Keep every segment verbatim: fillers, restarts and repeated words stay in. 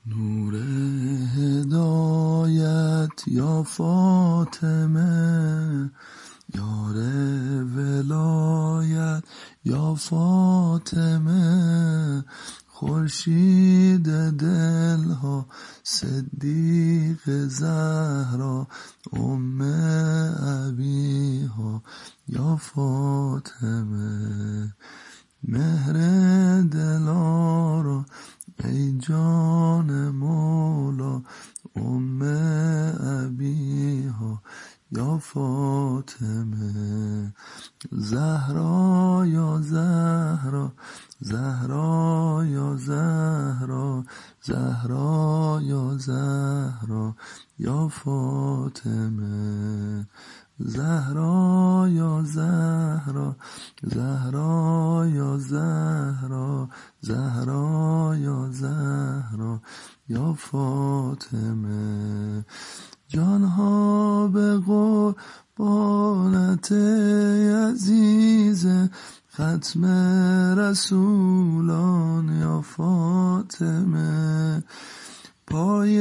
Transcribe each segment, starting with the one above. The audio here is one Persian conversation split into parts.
نور هدایت یا فاطمه، یار ولایت یا فاطمه، خورشید دلها صدیق زهرا، ام ابیها یا فاطمه. مهر دلارا ای جان مولا، ام ابیها یا فاطمه. زهرا یا زهرا، زهرا یا زهرا، زهرا یا زهرا یا فاطمه. زهرا یا زهرا، زهرا یا زهرا، زهرا یا زهرا یا فاطمه. جانها به قربانت عزیز ختم رسولان یا فاطمه. پای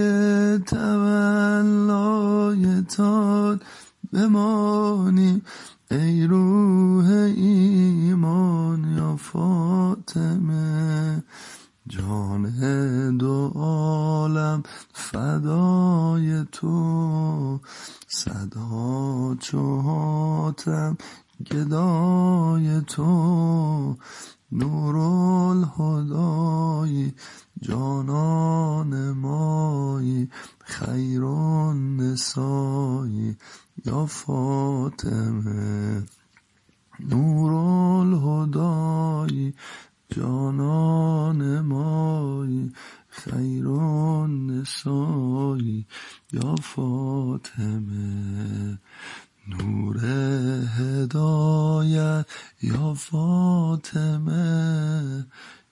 تولای تان بمانیم ای روح ایمان یا فاطمه. جان دو عالم فدای تو، صدا چو حاتم گدای تو. نورالهدای جانان مایی، خیرالنسایی یا فاطمه. نورالهدای جانان مایی، خیرالنسایی یا فاطمه. نور هدایت یا فاطمه،